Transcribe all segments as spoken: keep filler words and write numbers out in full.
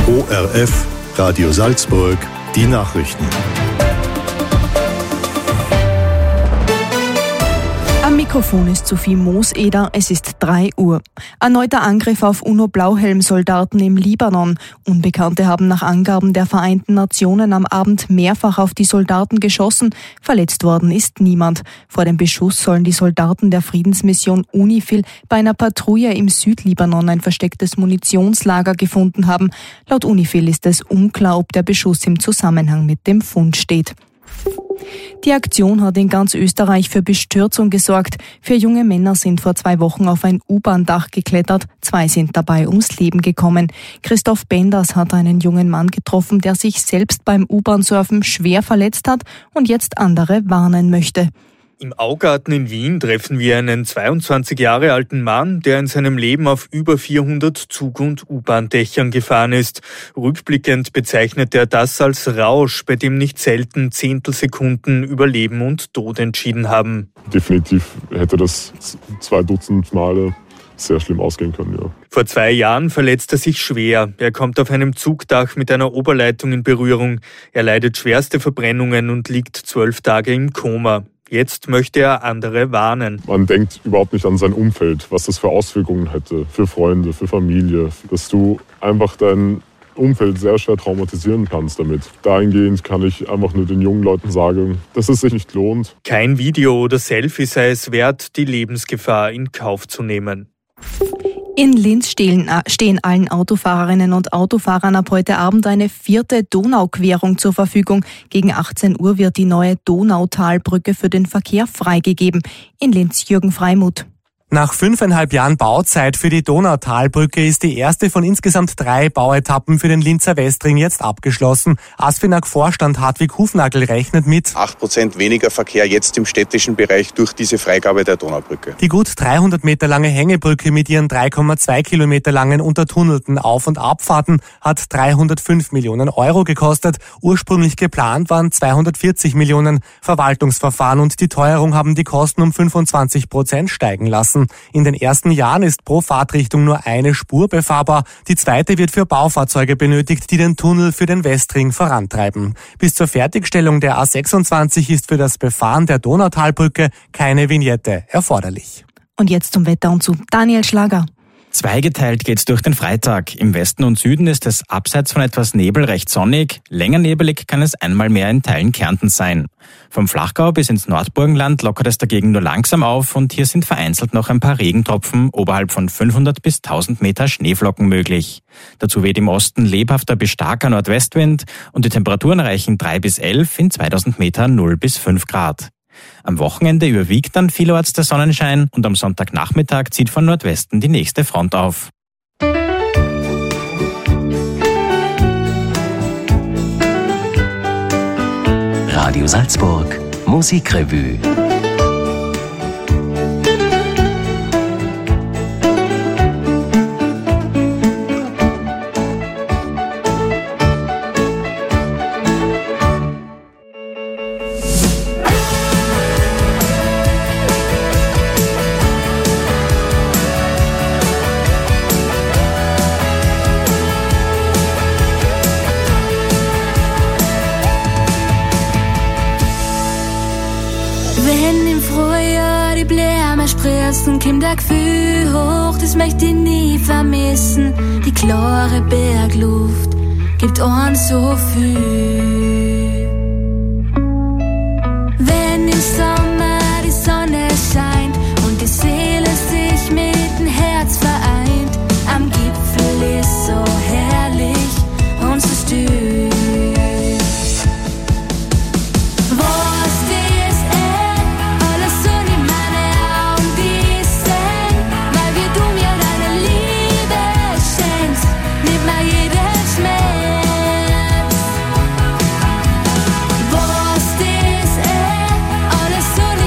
O R F, Radio Salzburg, die Nachrichten. Am Mikrofon ist Sophie Mooseder, es ist drei Uhr. Erneuter Angriff auf UNO-Blauhelm-Soldaten im Libanon. Unbekannte haben nach Angaben der Vereinten Nationen am Abend mehrfach auf die Soldaten geschossen. Verletzt worden ist niemand. Vor dem Beschuss sollen die Soldaten der Friedensmission UNIFIL bei einer Patrouille im Südlibanon ein verstecktes Munitionslager gefunden haben. Laut UNIFIL ist es unklar, ob der Beschuss im Zusammenhang mit dem Fund steht. Die Aktion hat in ganz Österreich für Bestürzung gesorgt. Vier junge Männer sind vor zwei Wochen auf ein U-Bahn-Dach geklettert. Zwei sind dabei ums Leben gekommen. Christoph Benders hat einen jungen Mann getroffen, der sich selbst beim U-Bahn-Surfen schwer verletzt hat und jetzt andere warnen möchte. Im Augarten in Wien treffen wir einen zweiundzwanzig Jahre alten Mann, der in seinem Leben auf über vierhundert Zug- und U-Bahn-Dächern gefahren ist. Rückblickend bezeichnet er das als Rausch, bei dem nicht selten Zehntelsekunden über Leben und Tod entschieden haben. Definitiv hätte das zwei Dutzend Male sehr schlimm ausgehen können, ja. Vor zwei Jahren verletzt er sich schwer. Er kommt auf einem Zugdach mit einer Oberleitung in Berührung. Er leidet schwerste Verbrennungen und liegt zwölf Tage im Koma. Jetzt möchte er andere warnen. Man denkt überhaupt nicht an sein Umfeld, was das für Auswirkungen hätte, für Freunde, für Familie, dass du einfach dein Umfeld sehr schwer traumatisieren kannst damit. Dahingehend kann ich einfach nur den jungen Leuten sagen, dass es sich nicht lohnt. Kein Video oder Selfie sei es wert, die Lebensgefahr in Kauf zu nehmen. In Linz stehen, stehen allen Autofahrerinnen und Autofahrern ab heute Abend eine vierte Donauquerung zur Verfügung. Gegen achtzehn Uhr wird die neue Donautalbrücke für den Verkehr freigegeben. In Linz Jürgen Freimuth. Nach fünfeinhalb Jahren Bauzeit für die Donautalbrücke ist die erste von insgesamt drei Bauetappen für den Linzer Westring jetzt abgeschlossen. ASFINAG-Vorstand Hartwig Hufnagel rechnet mit acht Prozent weniger Verkehr jetzt im städtischen Bereich durch diese Freigabe der Donaubrücke. Die gut dreihundert Meter lange Hängebrücke mit ihren drei Komma zwei Kilometer langen untertunnelten Auf- und Abfahrten hat dreihundertfünf Millionen Euro gekostet. Ursprünglich geplant waren zweihundertvierzig Millionen. Verwaltungsverfahren und die Teuerung haben die Kosten um fünfundzwanzig Prozent steigen lassen. In den ersten Jahren ist pro Fahrtrichtung nur eine Spur befahrbar. Die zweite wird für Baufahrzeuge benötigt, die den Tunnel für den Westring vorantreiben. Bis zur Fertigstellung der A sechsundzwanzig ist für das Befahren der Donautalbrücke keine Vignette erforderlich. Und jetzt zum Wetter und zu Daniel Schlager. Zweigeteilt geht's durch den Freitag. Im Westen und Süden ist es abseits von etwas Nebel recht sonnig. Länger nebelig kann es einmal mehr in Teilen Kärntens sein. Vom Flachgau bis ins Nordburgenland lockert es dagegen nur langsam auf und hier sind vereinzelt noch ein paar Regentropfen oberhalb von fünfhundert bis tausend Meter Schneeflocken möglich. Dazu weht im Osten lebhafter bis starker Nordwestwind und die Temperaturen reichen drei bis elf, in zweitausend Meter null bis fünf Grad. Am Wochenende überwiegt dann vielerorts der Sonnenschein und am Sonntagnachmittag zieht von Nordwesten die nächste Front auf. Radio Salzburg Musikrevue. Kommt der Gefühl hoch, das möchte ich nie vermissen. Die klare Bergluft gibt uns so viel. Wenn im Sommer die Sonne scheint und die Seele sich mit dem Herz vereint, am Gipfel ist so herrlich und so still. Alles so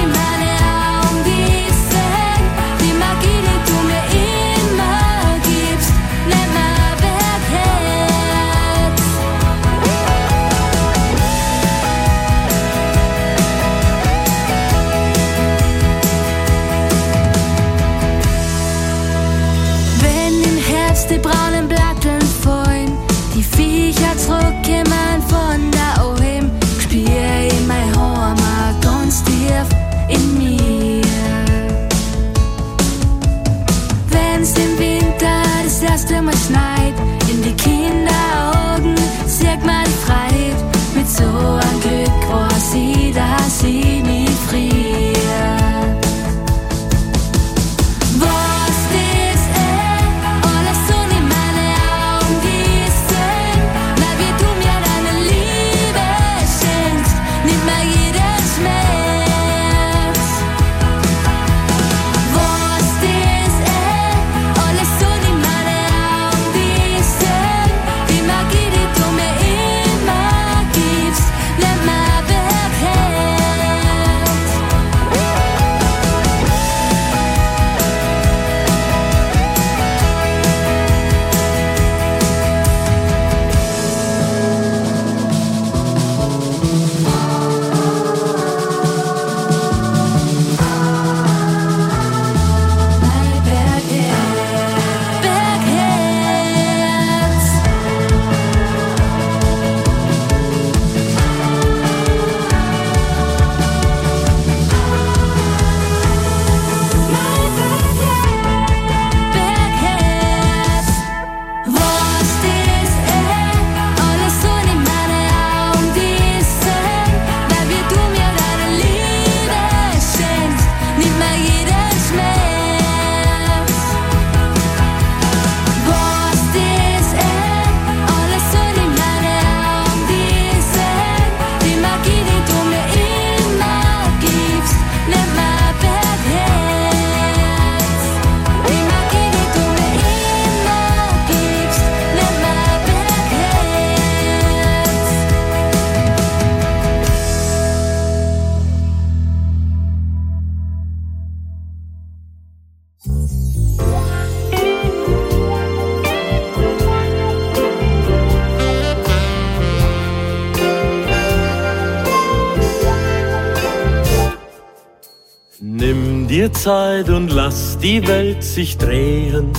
dir Zeit und lass die Welt sich drehen,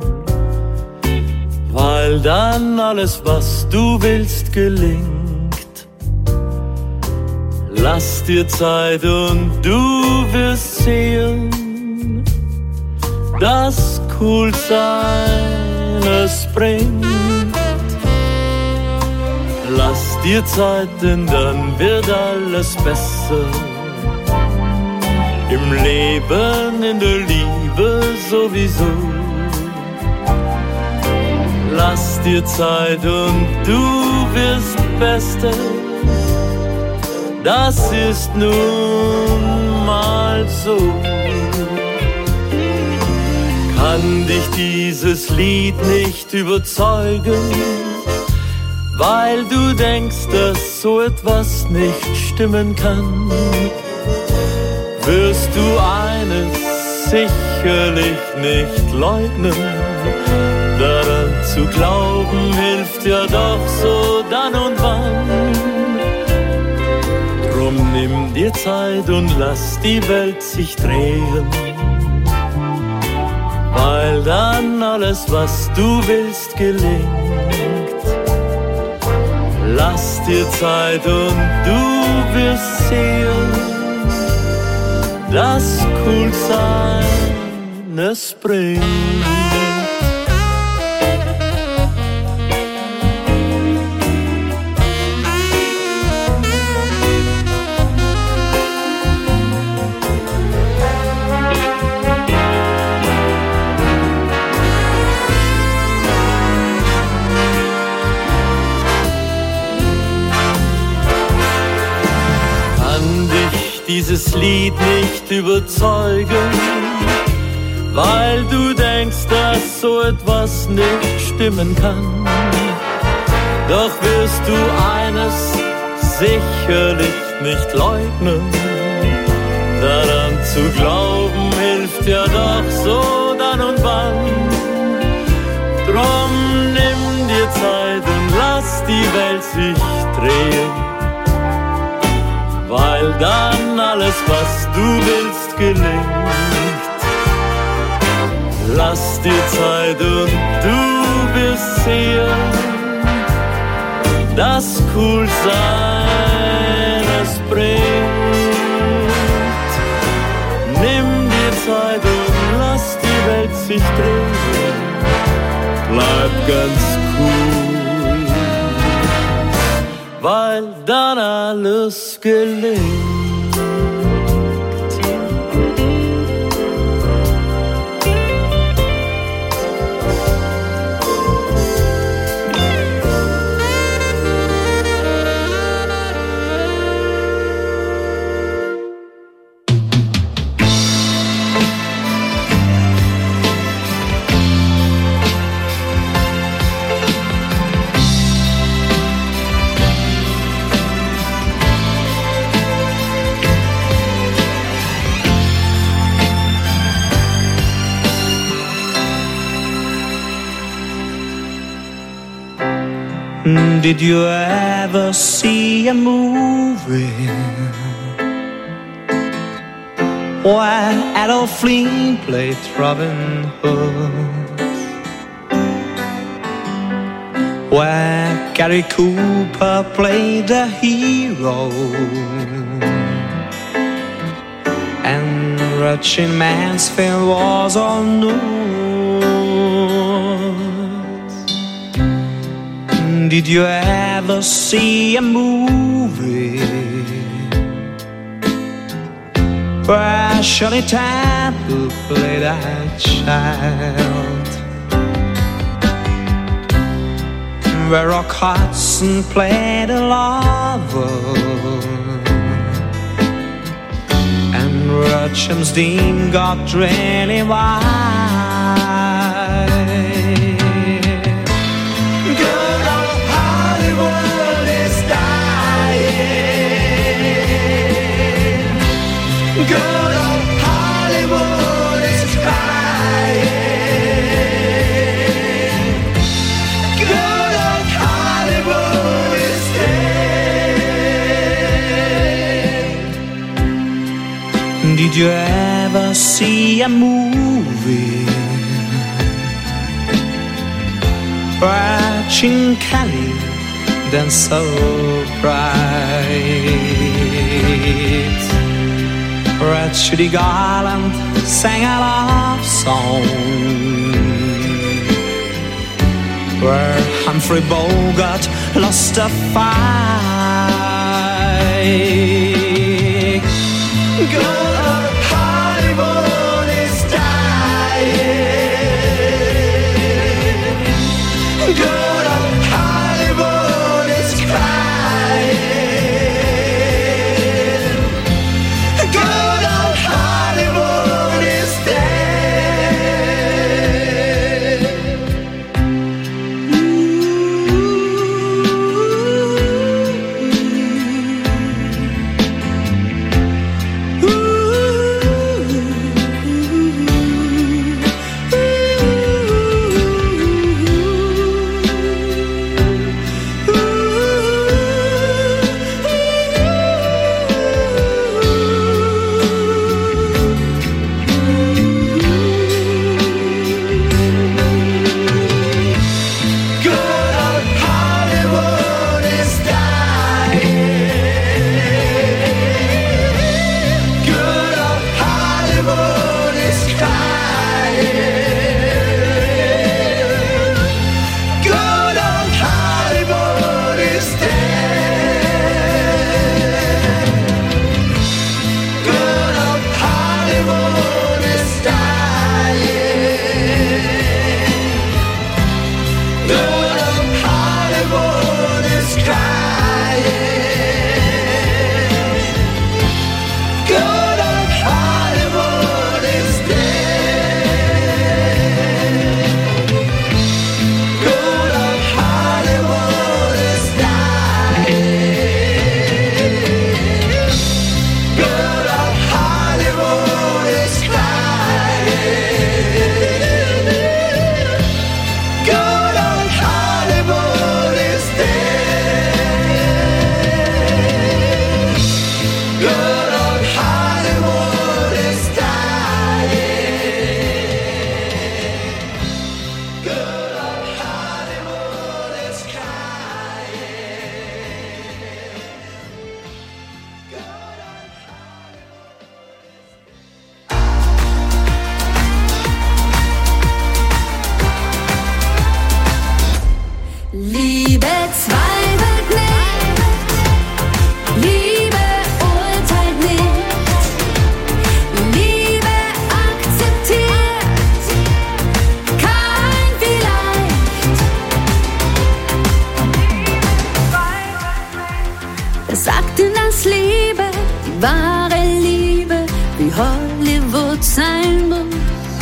weil dann alles, was du willst, gelingt. Lass dir Zeit und du wirst sehen, dass cool sein es bringt. Lass dir Zeit, denn dann wird alles besser. Im Leben, in der Liebe sowieso. Lass dir Zeit und du wirst Beste. Das ist nun mal so. Kann dich dieses Lied nicht überzeugen, weil du denkst, dass so etwas nicht stimmen kann, wirst du eines sicherlich nicht leugnen. Daran zu glauben hilft ja doch so dann und wann. Drum nimm dir Zeit und lass die Welt sich drehen, weil dann alles, was du willst, gelingt. Lass dir Zeit und du wirst sehen, dass cool sein es bringt. Dieses Lied nicht überzeugen, weil du denkst, dass so etwas nicht stimmen kann. Doch wirst du eines sicherlich nicht leugnen. Daran zu glauben hilft ja doch so dann und wann. Drum nimm dir Zeit und lass die Welt sich drehen, weil dann alles, was du willst, gelingt. Lass dir Zeit und du wirst sehen, dass cool sein es bringt. Nimm dir Zeit und lass die Welt sich drehen, bleib ganz cool, weil dann alles gelingt. Did you ever see a movie where Adolf Flynn played Robin Hood, where Gary Cooper played the hero and Gretchen Mansfield was on news? Did you ever see a movie where Shirley Temple played a child, where Rock Hudson played a lover, and where James Dean got really wild? Good old Hollywood is crying. Good old Hollywood is dead. Did you ever ever see a movie where Gene Kelly danced so bright, where Judy Garland sang a love song, where Humphrey Bogart lost a fight. Good old Hollywood is dying. Good old Hollywood is crying. Good old Hollywood is dead. wahre Liebe wie Hollywood sein muss.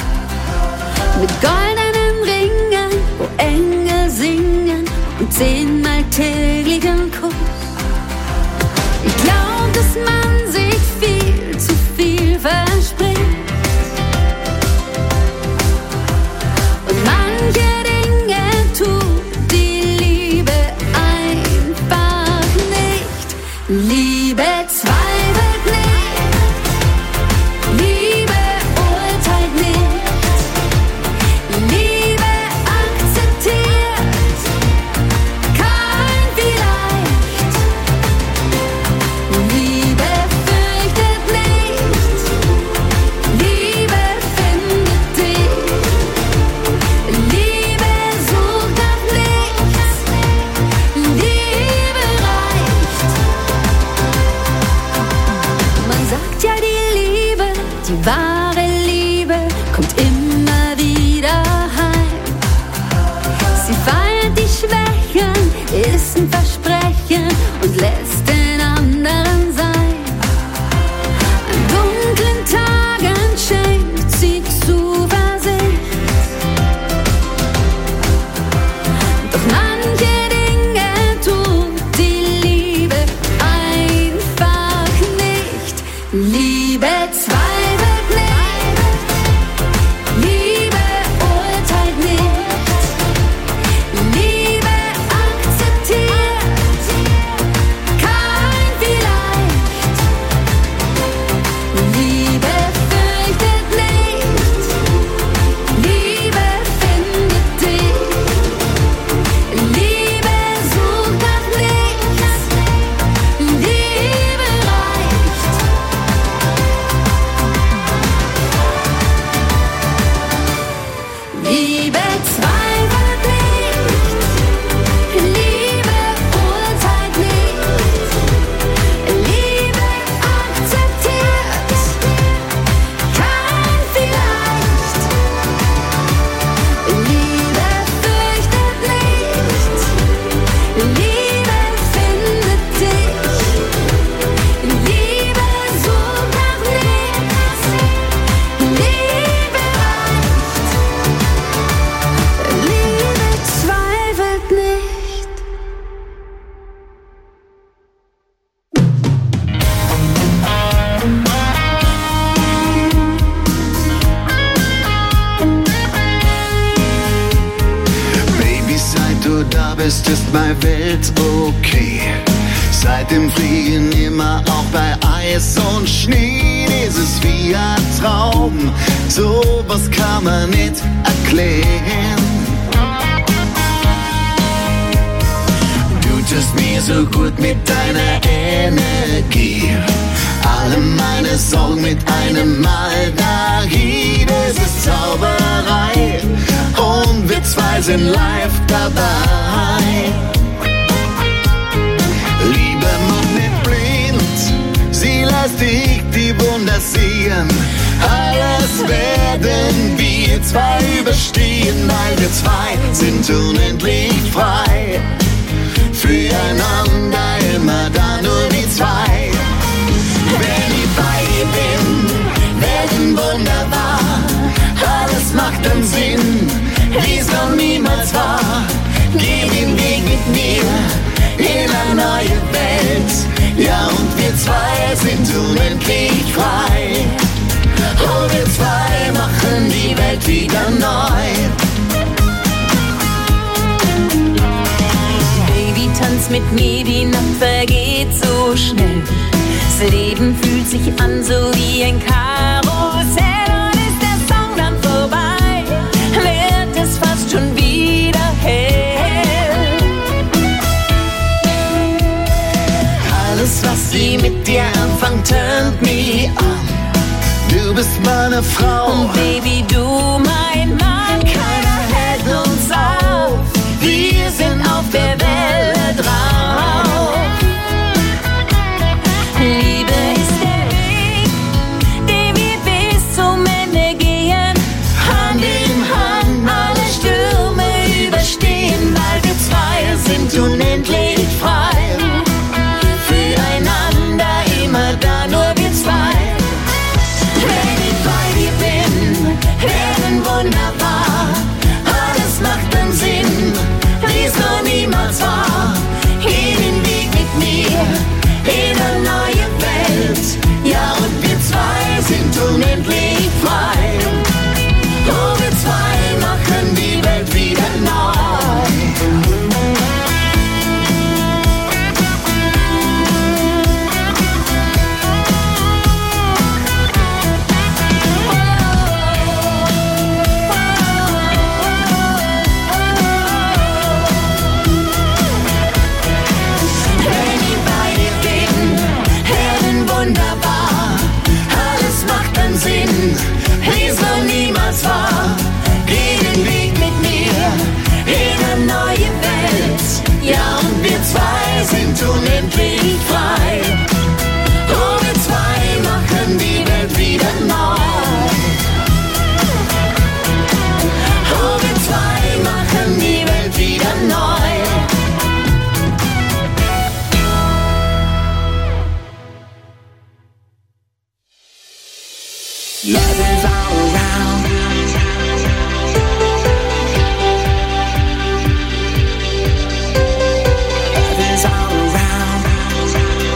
Mit goldenen Ringen, wo Engel singen und zehnmal täglichen Kuss. Ich glaub, dass man sich viel zu viel verspricht. Und manche Dinge tut die Liebe einfach nicht. Liebe zweifelt nicht, Liebe urteilt nicht, Liebe akzeptiert kein Vielleicht. Liebe fürchtet nicht, Liebe findet dich, Liebe sucht nach nichts, Liebe reicht. Man sagt ja, die Liebe, die wahre Liebe, kommt immer wieder heim. Sie feiert die Schwächen, ist ein Versprechen und lässt den anderen sein. An dunklen Tagen schenkt sie Zuversicht. Doch manche Dinge tut die Liebe einfach nicht. Liebe zweifelt nicht, Liebe urteilt nicht, Liebe akzeptiert kein ist meine Welt okay. Seit dem Fliegen immer auch bei Eis und Schnee. Das ist wie ein Traum, sowas kann man nicht erklären. Du tust mir so gut mit deiner Energie. Alle meine Sorgen mit einem Mal dahin. Das ist Zauberei und wir zwei sind live dabei. Liebe macht nicht blind, sie lässt dich die Wunder sehen. Alles werden wir zwei überstehen, weil wir zwei sind unendlich frei. Füreinander immer da, nur die zwei. Wenn ich bei dir bin, werden wunderbar. Alles macht dann Sinn, wie es noch niemals war. Geh den Weg mit mir in eine neue Welt. Ja, und wir zwei sind unendlich frei. Oh, wir zwei machen die Welt wieder neu. Baby, tanz mit mir, die Nacht vergeht so schnell. Das Leben fühlt sich an so wie ein Karussell. Und ist der Song dann vorbei, wird es fast schon wieder hell. Alles, was sie mit dir anfangen, turnt me an. Du bist meine Frau und Baby, du mein Mann. Keiner hält uns auf, wir sind auf der Welle drauf. Liebe ist der Weg, den wir bis zum Ende gehen. Hand in Hand alle Stürme überstehen, weil wir zwei sind unendlich frei. Füreinander immer da, nur wir zwei. Wenn ich bei dir bin, werden wunderbar. Alles macht dann Sinn, wie es noch niemals war. Geh den Weg mit mir in eine neue Welt. Ja, und wir zwei sind unendlich frei. Oh, wir zwei machen die Welt wieder neu. Wie es noch niemals war. Geh den Weg mit mir in eine neue Welt. Ja, und wir zwei sind unendlich frei. Oh, wir zwei machen die Welt wieder neu. Oh, wir zwei machen die Welt wieder neu. Love is all around. Love is all around.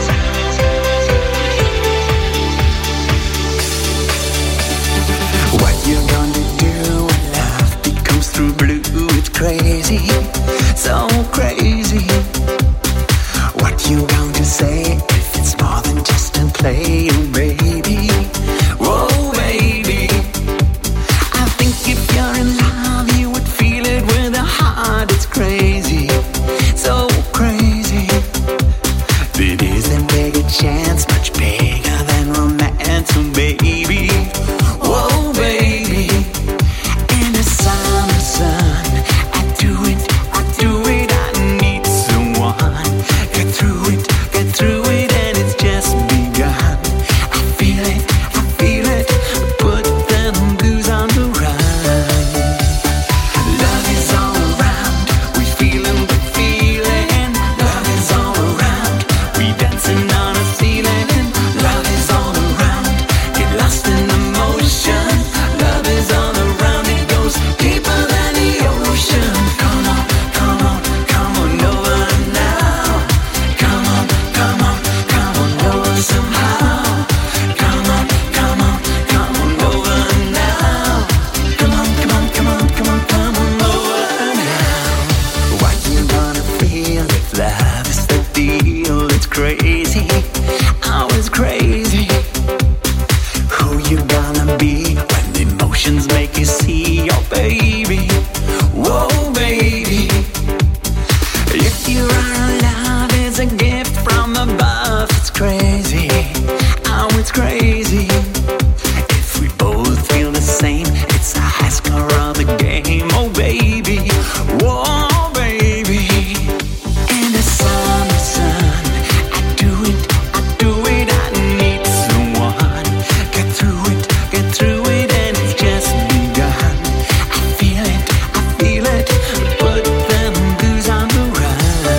crazy. Oh, it's crazy. If we both feel the same, it's a high score of the game. Oh, baby. Whoa, baby. In the summer sun, I do it, I do it. I need someone. Get through it, get through it, and it's just begun. I feel it, I feel it. Put them blues on the run.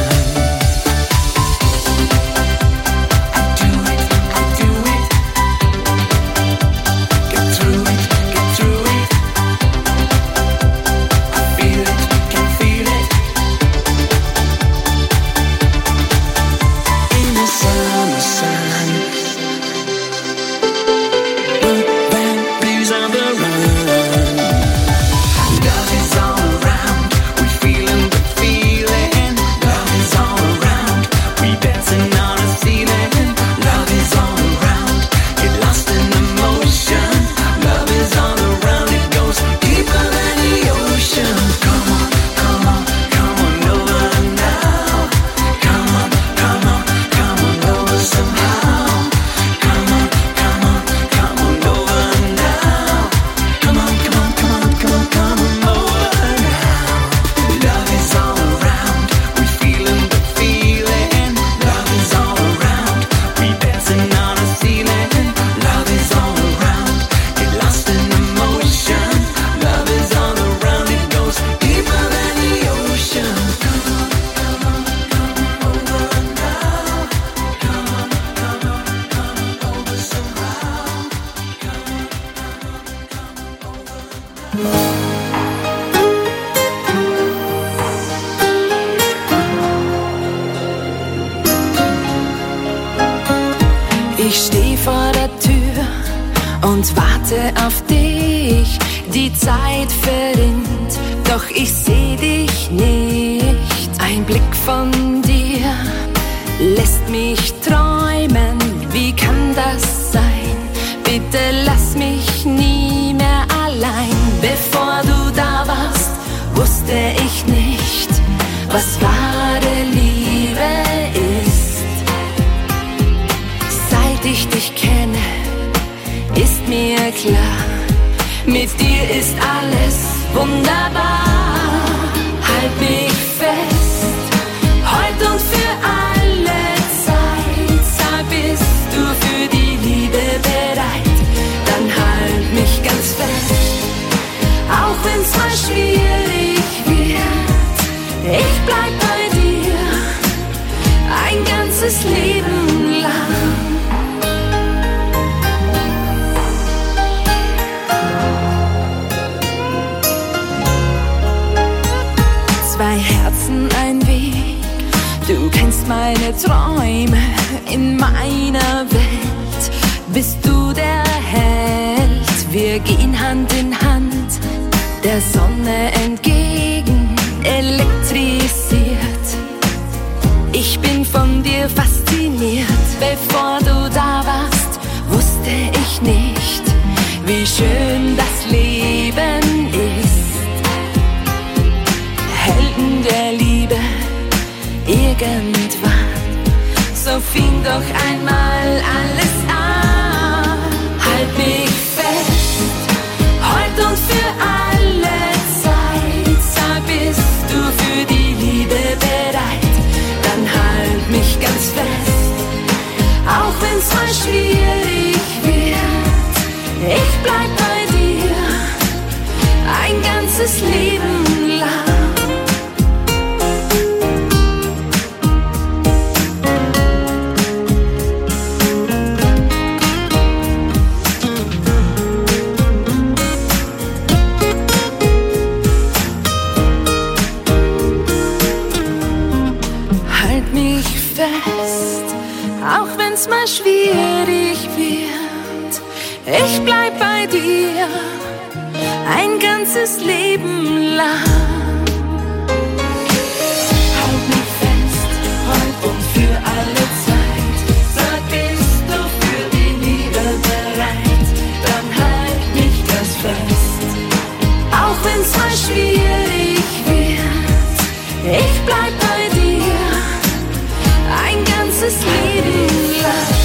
I do it, I do it. Get through it, get through it. I feel it, can feel it. In the summer sun, put them blues on the run. Love is all around, we feeling the feeling. Love is all around, we dancing on a ceiling. Love is all around, get lost in emotion. Love is all around, it goes deeper than the ocean. Come on, come on, come on over now. Come on, come on, come on over somehow. Come on, come on, come on over now. Come on, come on, come on, come on, come on over now. Love is all around, we feeling the feeling. Love is all around, we dancing on a ceiling. Love is all around, get lost in emotion. Love is all around, it goes deeper than the ocean. Come on, come on, come on over now. Come on, come on, come on over somehow. Come on, come on, come on over. Ich steh vor der Tür und warte auf dich. Die Zeit verrinnt, doch ich seh dich nicht. Ein Blick von dir lässt mich träumen. Wie kann das sein? Bitte lass mich nie mehr allein. Bevor du da warst, wusste ich nicht, was wahre Liebe ist. Seit ich dich kenne, ist mir klar, mit dir ist alles wunderbar. Halt mich fest, heut und für alle Zeit. Sag, bist du für die Liebe bereit? Dann halt mich ganz fest, auch wenn's mal schwierig wird. Ich bleib bei dir, ein ganzes Leben lang. Zwei Herzen, ein Weg, du kennst meine Träume. In meiner Welt bist du der Held. Wir gehen Hand in Hand, der Sonne entgegen, elektrisiert. Ich bin von dir fasziniert. Bevor du da warst, wusste ich nicht, wie schön das Leben ist. Helden der Liebe, irgendwann, so fing doch einmal alles an. Halt mich fest, heut und für alle Zeit. Sag, bist du für die Liebe bereit? Dann halt mich ganz fest, auch wenn's mal schwierig wird. Ich bleib bei dir, ein ganzes Leben lang. Auch wenn's mal schwierig wird, ich bleib bei dir, ein ganzes Leben lang. Halt mich fest, heut und für alle Zeit. Sag, bist du für die Liebe bereit? Dann halt mich ganz fest, auch wenn's mal schwierig wird, ich bleib bei dir, ein ganzes Leben lang.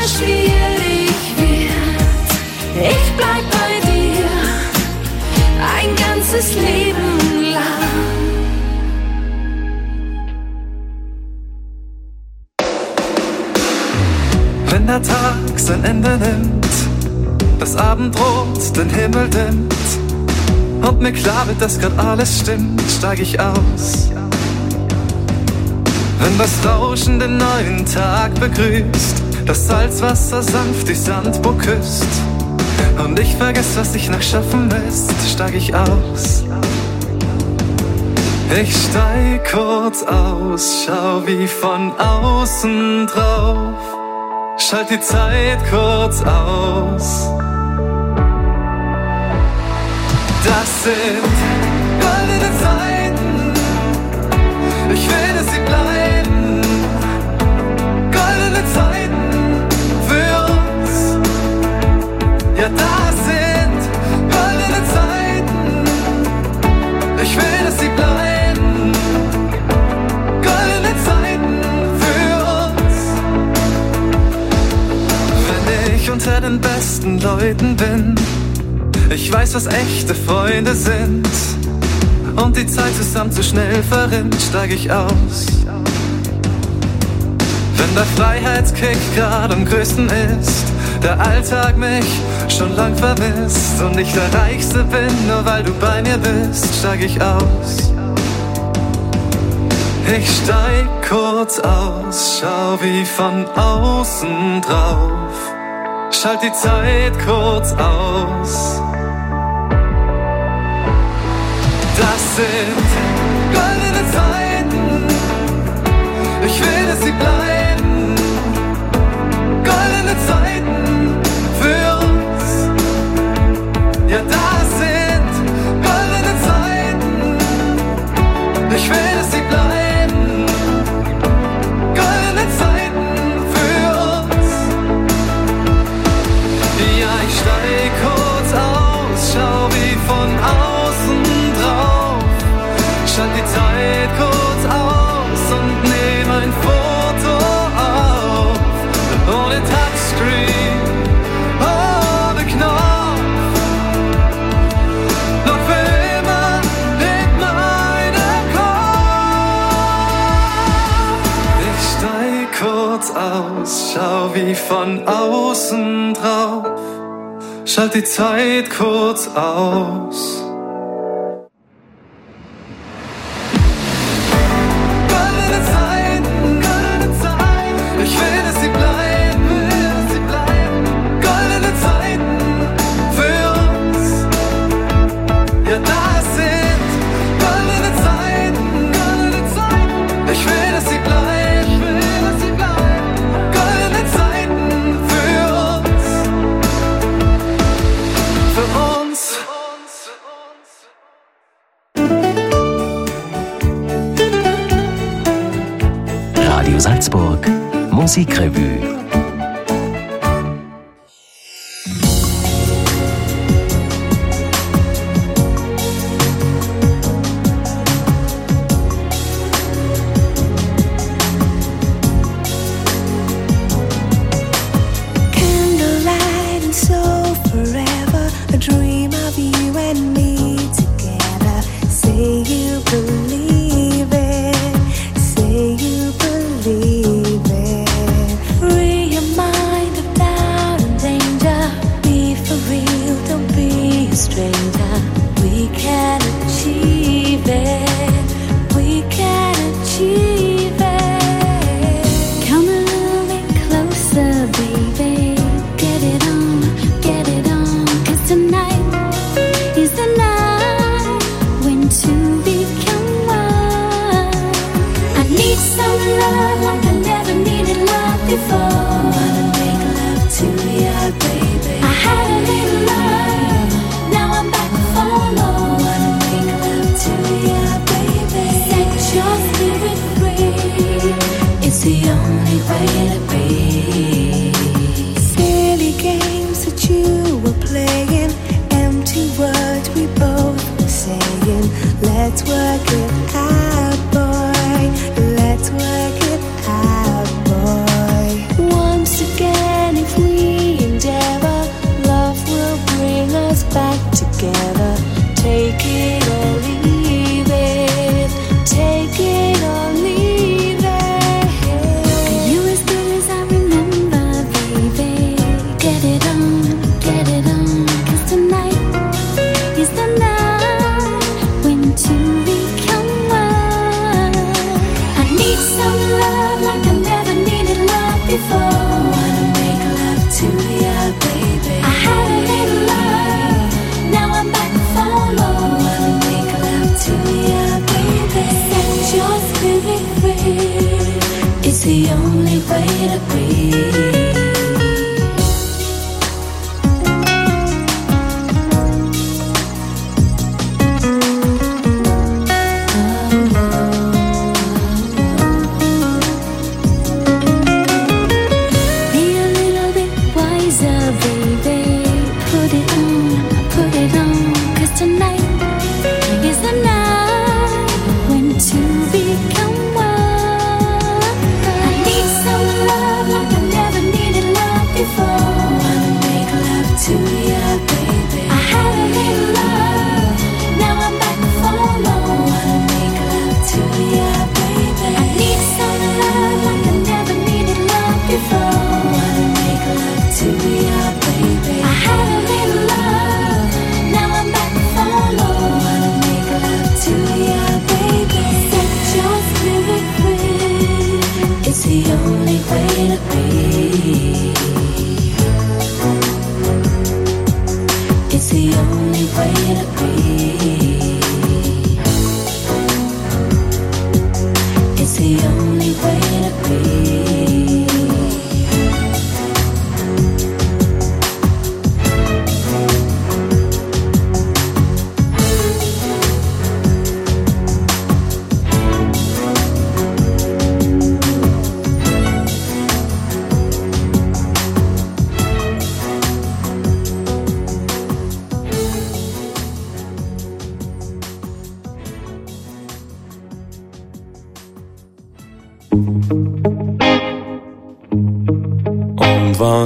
schwierig wird, ich bleib bei dir ein ganzes Leben lang. Wenn der Tag sein Ende nimmt, das Abendrot den Himmel dimmt und mir klar wird, dass grad alles stimmt, steig ich aus. Wenn das Rauschen den neuen Tag begrüßt, das Salzwasser sanft die Sandburg küsst und ich vergess, was ich noch schaffen müsst, steig ich aus. Ich steig kurz aus, schau wie von außen drauf, schalt die Zeit kurz aus. Das sind goldene Zeiten, ich will, dass sie bleiben. Goldene Zeiten für uns, ja das sind goldene Zeiten, ich will, dass sie bleiben. Goldene Zeiten für uns. Wenn ich unter den besten Leuten bin, ich weiß, was echte Freunde sind und die Zeit zusammen zu schnell verrinnt, steig ich aus. Wenn der Freiheitskick grad am größten ist, der Alltag mich schon lang vermisst und ich der Reichste bin, nur weil du bei mir bist, steig ich aus. Ich steig kurz aus, schau wie von außen drauf, schalt die Zeit kurz aus. Das sind goldene Zeiten, ich will, dass sie bleiben. Goldene Zeiten für uns, ja das sind goldene Zeiten, ich will, dass sie bleiben. Goldene Zeiten für uns. Ja, ich steig kurz aus, schau wie von außen drauf, schalt die Zeit kurz aus und nehm ein Foto auf. Ohne Touchscreen, ohne Knopf, noch für immer in meinem Kopf. Ich steig kurz aus, schau wie von außen drauf, schalt die Zeit kurz aus. Radio Salzburg Musikrevue. Once again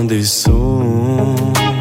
die Sonne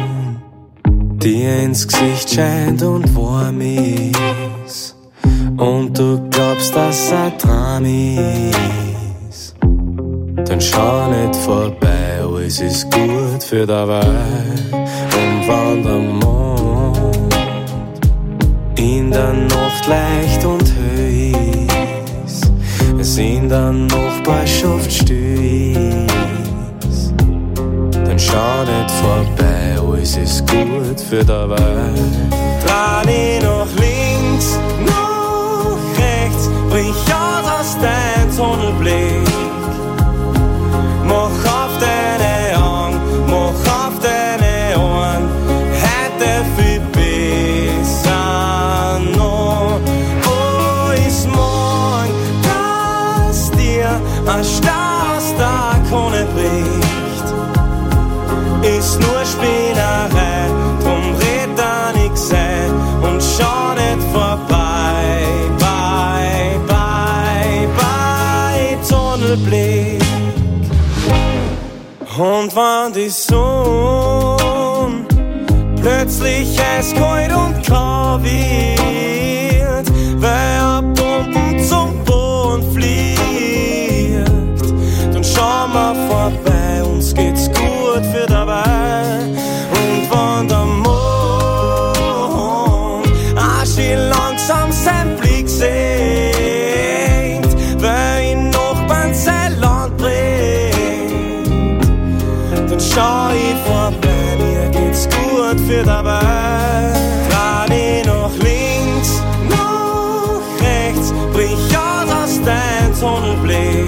dir ins Gesicht scheint und warm ist und du glaubst, dass er dran ist, dann schau nicht vorbei, alles ist gut für dabei. Und wenn der Mond in der Nacht leicht und hell ist, es in der Nachbarschaft still ist, dann schau nicht vorbei, alles ist gut für dabei. Dreh dich nach links, nach rechts, brich aus aus dein Tunnelblick. Mach auf deine Augen, mach auf deine Ohren, heute viel besser noch. Wo ist morgen, dass dir ein Star aus der Krone bricht? Ist nur Spinnerei, drum red da nix ein und schau nicht vorbei. Bye, bye, bye, Tunnelblick. Und wenn die Sonne plötzlich eiskalt und grau wird, weil ein Pumpen zum Boden fliegt, dann schau mal vorbei, uns geht's gut für dabei. Und wenn der Mond auch schon langsam sein Blick senkt, weil ihn Nachbarn sein Land bringt, dann schau ich vorbei, mir geht's gut für dabei. Dreh dich nach links, nach rechts, brich aus aus dein Tunnelblick.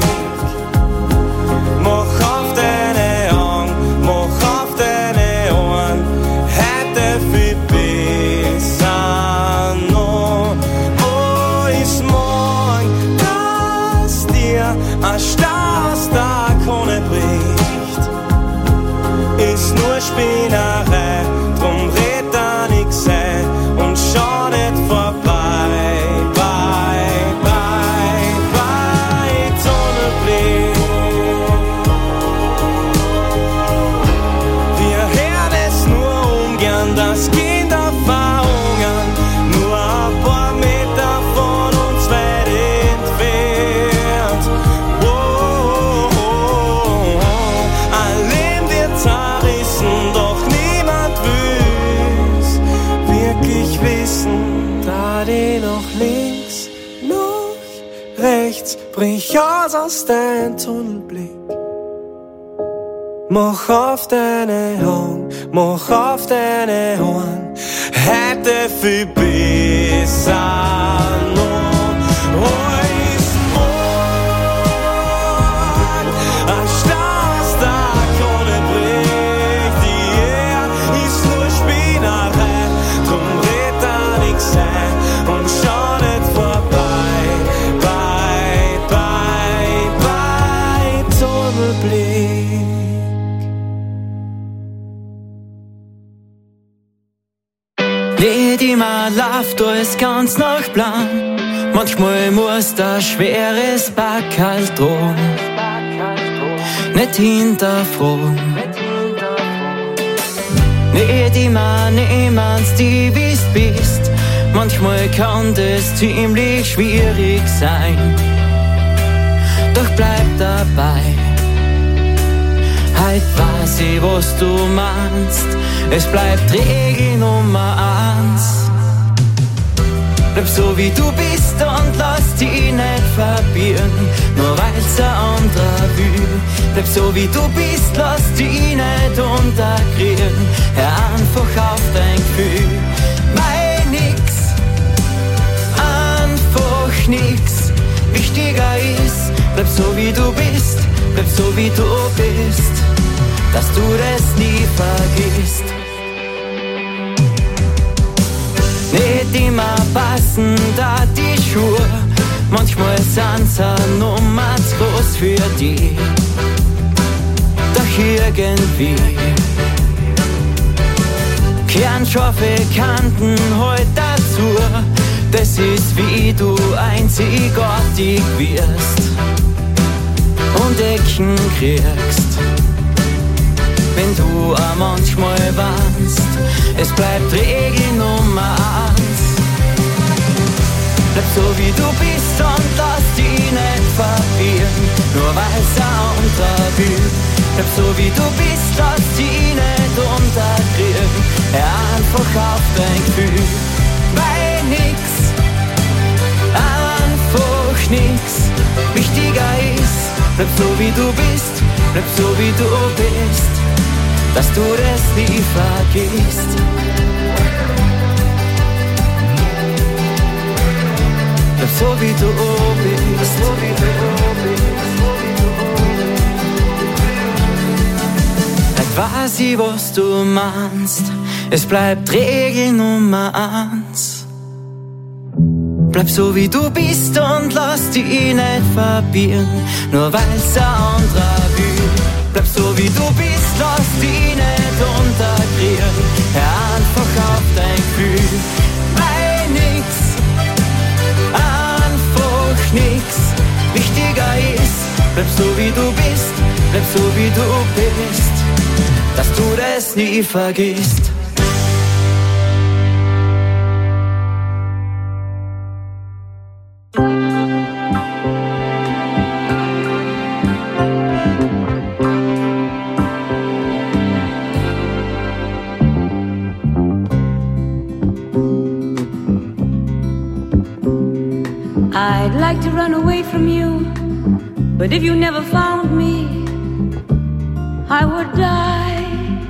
Mach auf deine Augen, mach auf deine Ohren, heute viel besser noch. Wo ist morgen, dass dir ein Star aus der Krone bricht? Ist nur Spinnerei, drum red da nix ein und schau nicht vorbei. Bye, bye, bye, Tunnelblick. Wir hören es nur ungern, dass Kinder verhungern, nur ein paar Meter von uns weit entfernt. Oh, oh, oh. Ein Leben wird zerrissen, doch niemand will's wirklich wissen. Da die noch links, noch rechts, brich aus aus dein Tunnelblick. Mach auf deine Augen, mach auf deine Ohren, heute viel besser noch. Oh, ist morgen ein Star aus der Krone bricht, yeah, ist nur Spinnerei, drum red da nix ein und schau nicht vorbei. Bye, bye, bye, Tunnelblick. Nicht immer läuft alles ganz nach Plan. Manchmal muss da schweres Backerl dran. Nicht hinterfragen. Nicht immer nehmen's die, wie's bist. Manchmal kann das ziemlich schwierig sein. Doch bleib dabei. Halt weiß ich, was du meinst. Es bleibt Regel Nummer eins. Bleib so wie du bist und lass dich nicht verbieren, nur weil's ein anderer will. Bleib so wie du bist, lass dich nicht unterkriegen, hör einfach auf dein Gefühl. Weil nix, einfach nix wichtiger ist. Bleib so wie du bist, bleib so wie du bist, dass du das nie vergisst. Nicht immer passen da die Schuhe, manchmal sind's eine Nummer zu groß für dich. Doch irgendwie kehren scharfe Kanten halt dazu. Das ist wie du einzigartig wirst und Ecken kriegst. wenn du auch manchmal warnst. Es bleibt Regel Nummer eins. Bleib so wie du bist und lass dich nicht verwirren, nur weil's ein anderer will. Bleib so wie du bist, lass dich nicht unterkriegen, hör einfach auf dein Gefühl. Weil nix, einfach nix wichtiger ist. Bleib so wie du bist, bleib so wie du bist, dass du das nie vergisst. Bleib so wie du bist, so wie du bist. Nicht weiß ich, was du meinst, es bleibt Regel Nummer eins. Bleib so wie du bist und lass dich nicht verbieren, nur weil's ein anderer will. Bleib so wie du bist, lass dich nicht unterkriegen, hör einfach auf dein Gefühl. Weil nix, einfach nix wichtiger ist. Bleib so wie du bist, bleib so wie du bist, dass du das nie vergisst. I'd like to run away from you, but if you never found me, I would die.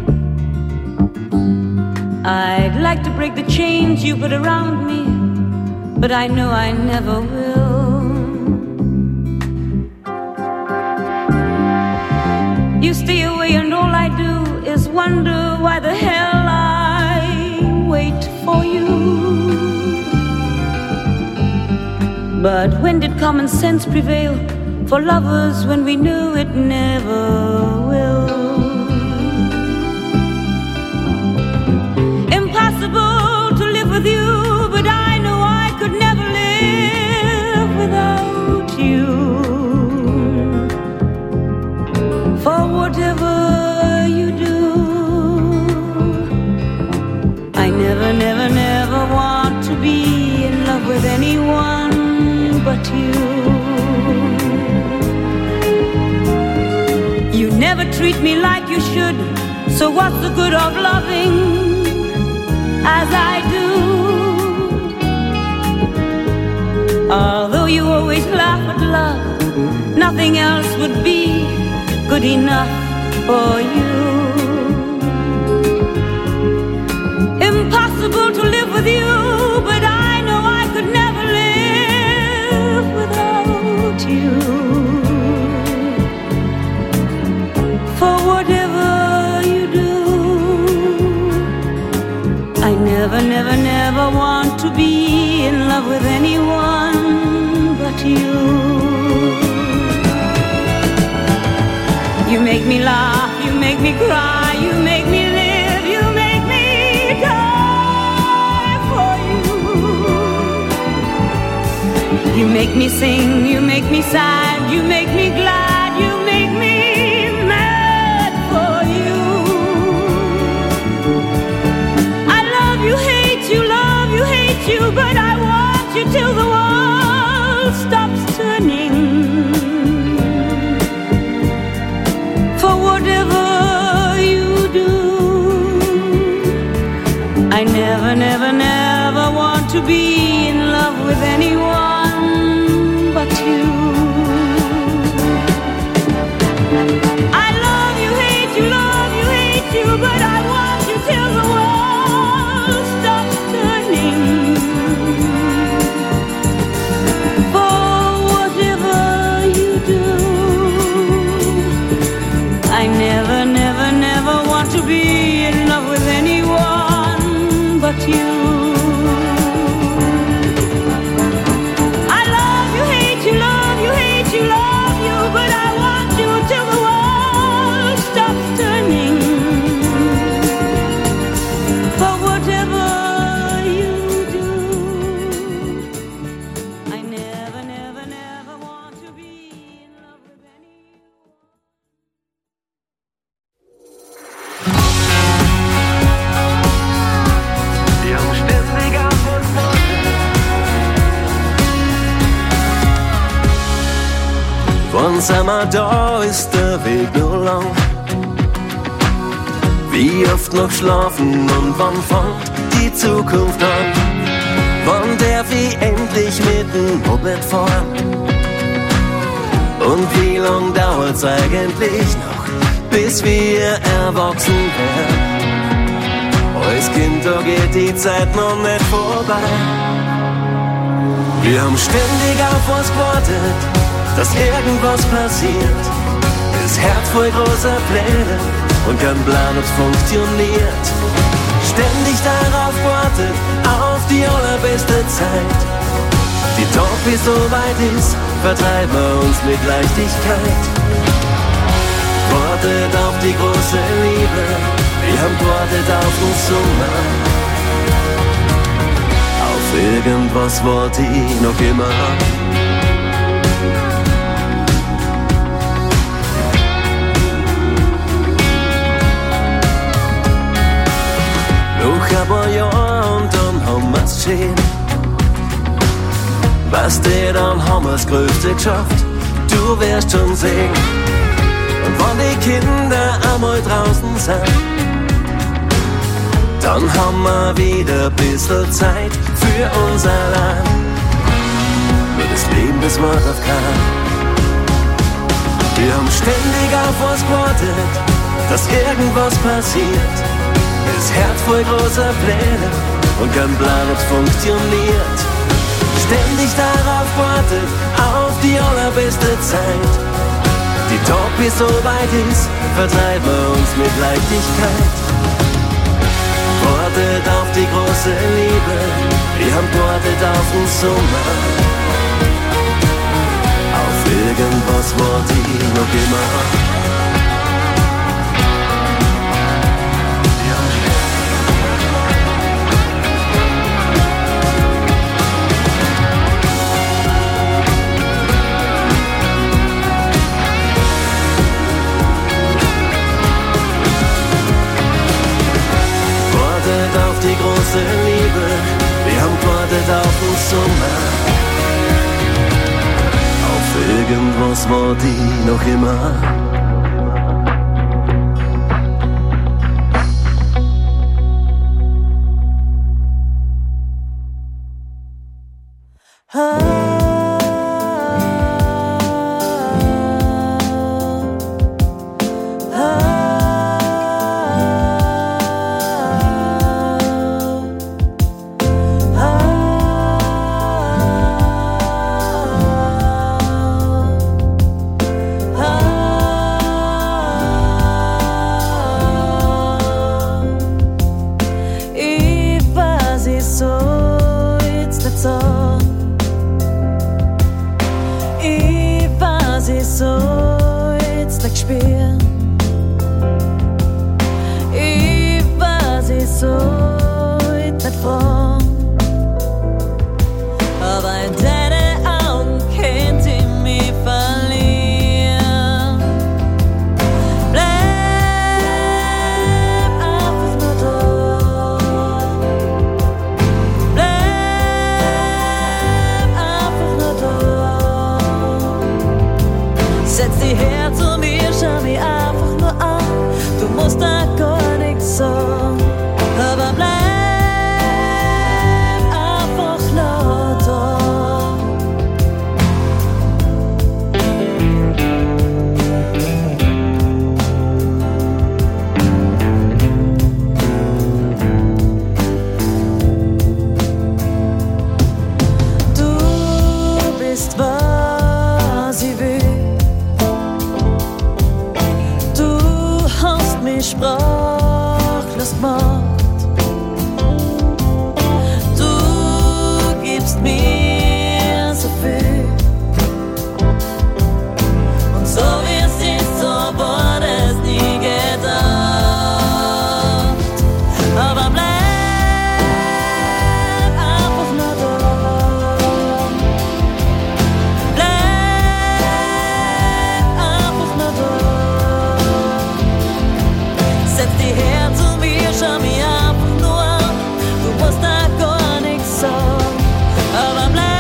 I'd like to break the chains you put around me, but I know I never will. You stay away and all I do is wonder why the hell I wait for you. But when did common sense prevail for lovers when we knew it never will? Impossible to live with you, but I know I could never live without you. For whatever you do, I never, never, never want to be in love with anyone but you. You never treat me like you should, so what's the good of loving as I do? Although you always laugh at love, nothing else would be good enough for you. Impossible to live with you, but I know I could never live without you. For whatever you do, I never, never, never want to be in love with anyone but you. You make me laugh, you make me cry, you make me live, you make me die for you. You make me sing, you make me sad, you make me glad, you make me mad for you. I love you, hate you, love you, hate you, but I want you till the world stops turning. For whatever you do, I never, never, never want to be in love with anyone but you. I love you, hate you, love you, hate you, but I want you till the world stops turning. For whatever you do, I never, never, never want to be in love with anyone but you. I love you, hate you, love you, hate you, love you, but I want you till the world stops turning. For whatever you do, I never, never, never want to be in love with anyone. sind wir da, ist der Weg nur lang. Wie oft noch schlafen und wann fängt die Zukunft an? Wann darf ich endlich mit dem Moped fahren? Und wie lang dauert's eigentlich noch, bis wir erwachsen werden? Als Kind, da geht die Zeit noch nicht vorbei. Wir haben ständig auf was gewartet, dass irgendwas passiert. Das Herz voll großer Pläne und kein Plan, ob's funktioniert. Ständig darauf gewartet, auf die allerbeste Zeit. Die Tag, wie so weit ist, vertreiben wir uns mit Leichtigkeit. Wartet auf die große Liebe, wir haben gewartet auf den Sommer. Auf irgendwas warte ich noch immer. Noch ein paar Jahre und dann haben wir's schön. Weißt du, dann haben wir's Größte geschafft, du wirst schon sehen. Und wenn die Kinder einmal draußen sind, dann haben wir wieder ein bisschen Zeit für uns allein. Nur das Leben, das war auf keinen. Wir haben ständig auf was gewartet, dass irgendwas passiert. Das Herz voll großer Pläne und kein Plan, ob's funktioniert. Ständig darauf gewartet, auf die allerbeste Zeit. Die Tag, wie so weit ist, vertreiben wir uns mit Leichtigkeit. Wartet auf die große Liebe, wir haben gewartet auf den Sommer. Auf irgendwas warte ich noch immer. Auf die große Liebe, wir haben gewartet auf den Sommer. Auf irgendwas warte ich noch immer. Schau mir einfach nur an, du musst da gar nichts sagen, aber bleib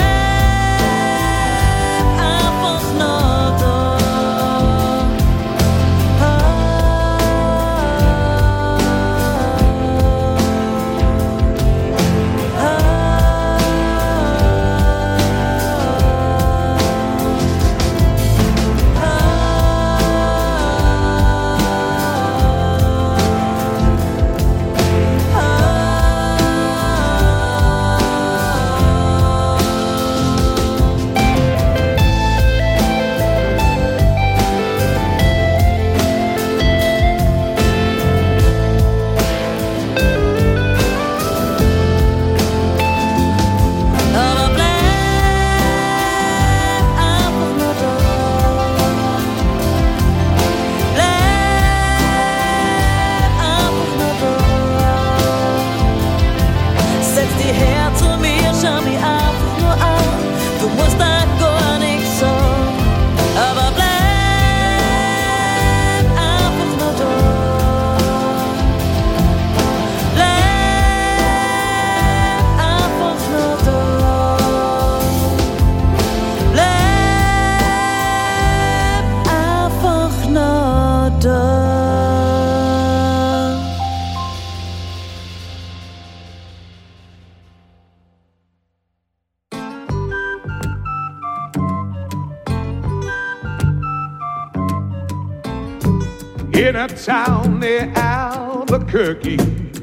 In a town near Albuquerque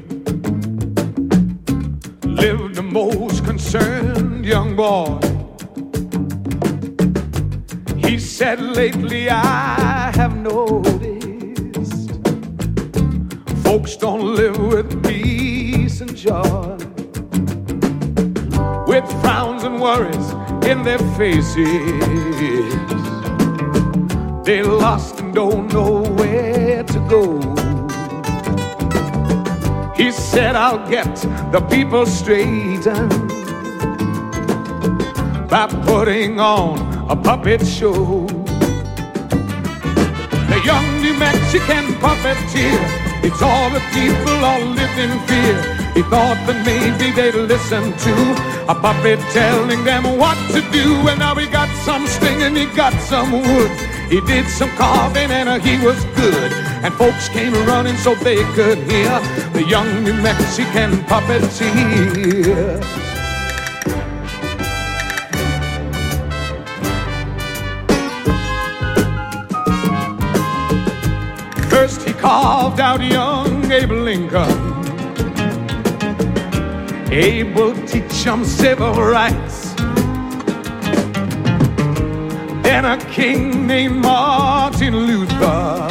lived the most concerned young boy. He said, lately I have noticed folks don't live with peace and joy, with frowns and worries in their faces. They lost and don't know where to go. He said, I'll get the people straightened by putting on a puppet show. The young New Mexican puppeteer, he saw the people all lived in fear. He thought that maybe they'd listen to a puppet telling them what to do. And now he got some string and he got some wood. He did some carving and uh, he was good. And folks came running so they could hear the young New Mexican puppeteer. First he carved out young Abe Lincoln. Abe will teach them civil rights. Then a king named Martin Luther,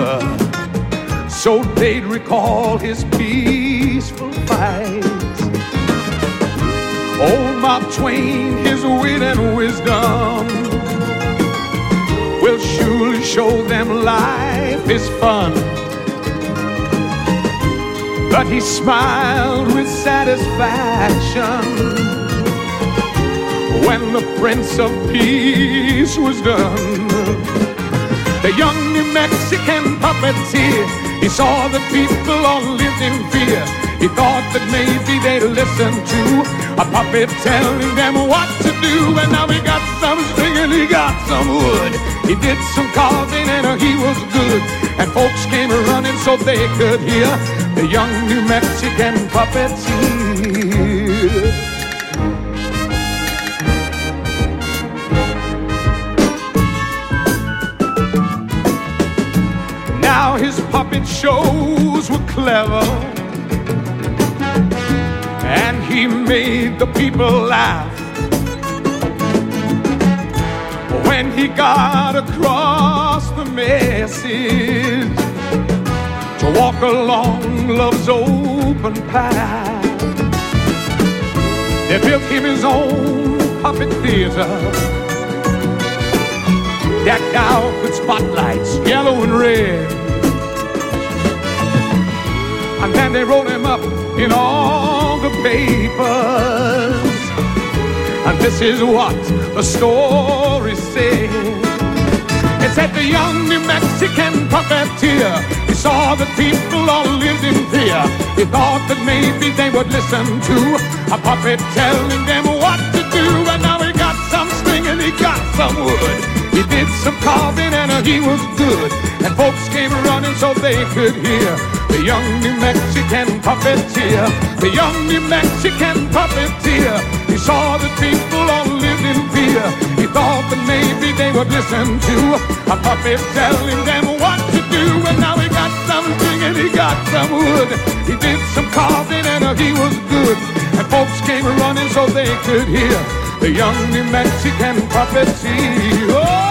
so they'd recall his peaceful fights. Old Mark Twain, his wit and wisdom will surely show them life is fun. But he smiled with satisfaction when the Prince of Peace was done. The young New Mexican puppeteer, he saw the people all lived in fear. He thought that maybe they'd listen to a puppet telling them what to do. And now he got some string and he got some wood. He did some carving and uh, he was good. And folks came running so they could hear the young New Mexican puppeteer. Now his puppet shows were clever, and he made the people laugh. When he got across the message to walk along love's open path, they built him his own puppet theater, decked out with spotlights, yellow and red. And then they wrote him up in all the papers. And this is what the story said. It said the young New Mexican puppeteer, he saw the people all lived in fear. He thought that maybe they would listen to a puppet telling them what to do. And now he got some string and he got some wood. He did some carving and uh, he was good. And folks came running so they could hear the young New Mexican puppeteer. The young New Mexican puppeteer, he saw the people all lived in fear. He thought that maybe they would listen to a puppet telling them what to do. And now he got something and he got some wood. He did some carving and uh, he was good. And folks came running so they could hear the young New Mexican puppeteer. Oh!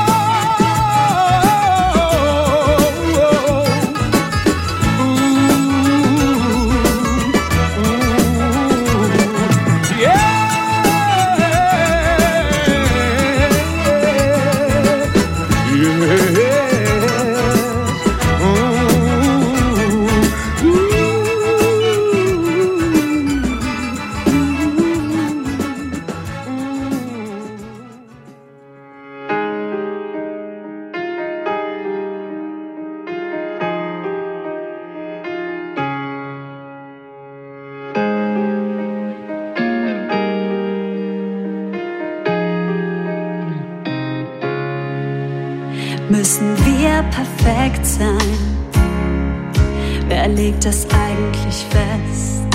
Müssen wir perfekt sein? Wer legt das eigentlich fest?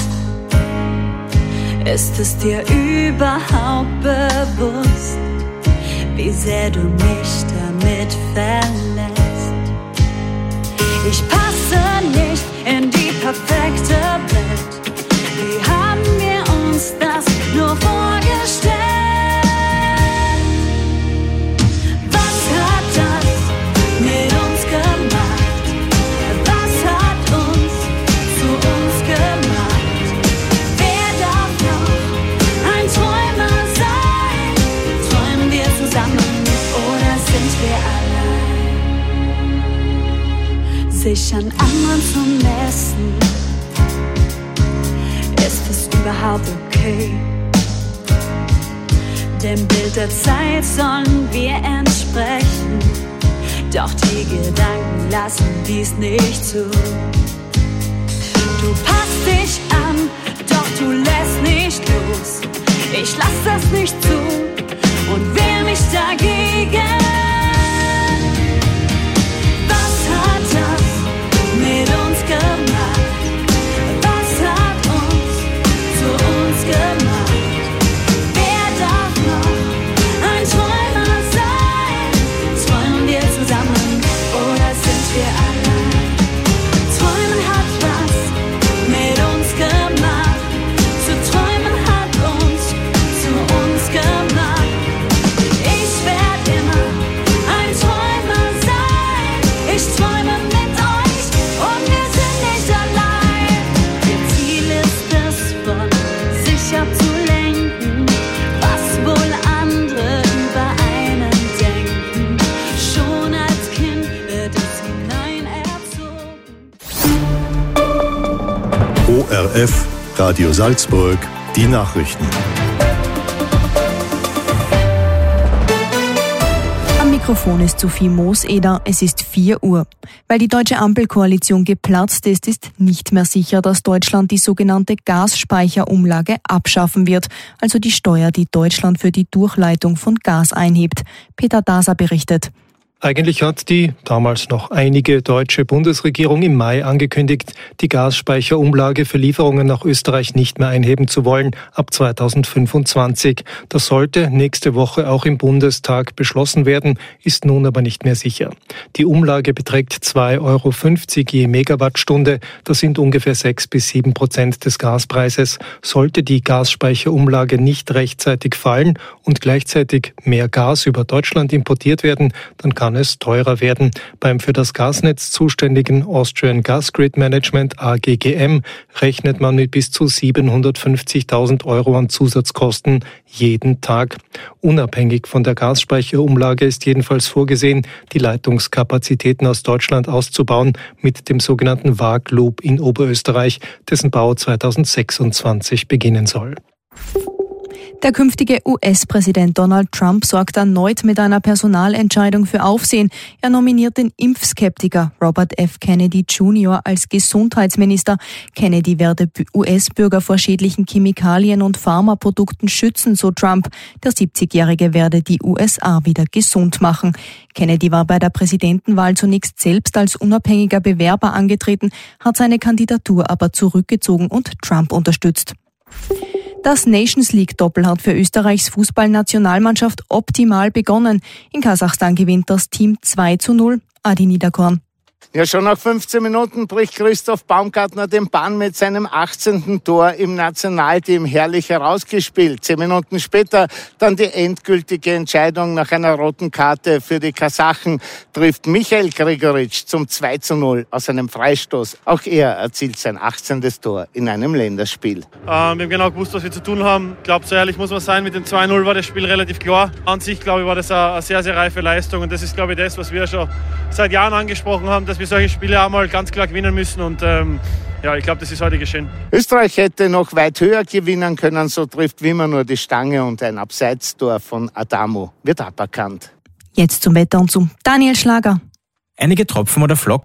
Ist es dir überhaupt bewusst, wie sehr du mich damit verlässt? Ich passe nicht in die perfekte Welt. Wie haben wir uns das nur vorgestellt? Was hat das mit uns gemacht? Was hat uns zu uns gemacht? Wer darf noch ein Träumer sein? Träumen wir zusammen oder sind wir allein? Sich an anderen zu messen, ist es überhaupt okay? Dem Bild der Zeit sollen wir entsprechen, doch die Gedanken lassen dies nicht zu. Du passt dich an, doch du lässt nicht los. Ich lass das nicht zu und wehr mich dagegen. Was hat das mit uns gemacht? Was hat uns zu uns gemacht? Wer darf noch ein Träumer sein? Träumen wir zusammen oder sind wir allein? Träumen hat was mit uns gemacht. Zu träumen hat uns zu uns gemacht. Ich werd immer ein Träumer sein. Ich träume mit euch und wir sind nicht allein. Ihr Ziel ist es, von sich abzulenken, was wohl andere über einen denken. Schon als Kind wird es hinein erzogen. O R F, Radio Salzburg, die Nachrichten. Am Mikrofon ist Sophie Mooseder, es ist vier Uhr. Weil die deutsche Ampelkoalition geplatzt ist, ist nicht mehr sicher, dass Deutschland die sogenannte Gasspeicherumlage abschaffen wird, also die Steuer, die Deutschland für die Durchleitung von Gas einhebt. Peter Daser berichtet. Eigentlich hat die damals noch einige deutsche Bundesregierung im Mai angekündigt, die Gasspeicherumlage für Lieferungen nach Österreich nicht mehr einheben zu wollen ab zweitausendfünfundzwanzig. Das sollte nächste Woche auch im Bundestag beschlossen werden, ist nun aber nicht mehr sicher. Die Umlage beträgt zwei Euro fünfzig je Megawattstunde. Das sind ungefähr sechs bis sieben Prozent des Gaspreises. Sollte die Gasspeicherumlage nicht rechtzeitig fallen und gleichzeitig mehr Gas über Deutschland importiert werden, dann kann es teurer werden. Beim für das Gasnetz zuständigen Austrian Gas Grid Management A G G M rechnet man mit bis zu siebenhundertfünfzigtausend Euro an Zusatzkosten jeden Tag. Unabhängig von der Gasspeicherumlage ist jedenfalls vorgesehen, die Leitungskapazitäten aus Deutschland auszubauen mit dem sogenannten V A G-Loop in Oberösterreich, dessen Bau zweitausendsechsundzwanzig beginnen soll. Der künftige U S-Präsident Donald Trump sorgt erneut mit einer Personalentscheidung für Aufsehen. Er nominiert den Impfskeptiker Robert F. Kennedy Junior als Gesundheitsminister. Kennedy werde U S-Bürger vor schädlichen Chemikalien und Pharmaprodukten schützen, so Trump. Der siebzigjährige werde die U S A wieder gesund machen. Kennedy war bei der Präsidentenwahl zunächst selbst als unabhängiger Bewerber angetreten, hat seine Kandidatur aber zurückgezogen und Trump unterstützt. Das Nations League-Doppel hat für Österreichs Fußballnationalmannschaft optimal begonnen. In Kasachstan gewinnt das Team zwei zu null. Adi Niederkorn. Ja, schon nach fünfzehn Minuten bricht Christoph Baumgartner den Bann mit seinem achtzehnten Tor im Nationalteam herrlich herausgespielt. Zehn Minuten später dann die endgültige Entscheidung nach einer roten Karte für die Kasachen trifft Michael Gregoritsch zum zwei zu null aus einem Freistoß. Auch er erzielt sein achtzehntes Tor in einem Länderspiel. Äh, wir haben genau gewusst, was wir zu tun haben. Ich glaube, so ehrlich muss man sein, mit dem zwei null war das Spiel relativ klar. An sich, glaube ich, war das eine, eine sehr, sehr reife Leistung und das ist, glaube ich, das, was wir schon seit Jahren angesprochen haben, dass wir solche Spiele auch mal ganz klar gewinnen müssen und ähm, ja, ich glaube, das ist heute geschehen. Österreich hätte noch weit höher gewinnen können, so trifft Wimmer nur die Stange und ein Abseitstor von Adamo wird aberkannt. Jetzt zum Wetter und zum Daniel Schlager. Einige Tropfen oder Flocken